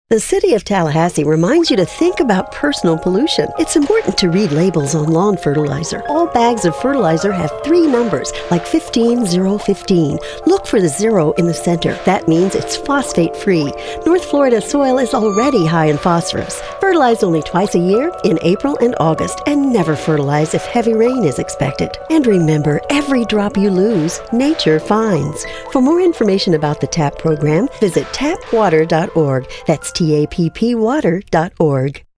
The City of Tallahassee reminds you to think about personal pollution. It's important to read labels on lawn fertilizer. All bags of fertilizer have 3 numbers, like 15015. Look for the 0 in the center. That means it's phosphate-free. North Florida soil is already high in phosphorus. Fertilize only twice a year, in April and August, and never fertilize if heavy rain is expected. And remember, every drop you lose, nature finds. For more information about the TAP program, visit tapwater.org. That's TAPPwater.org.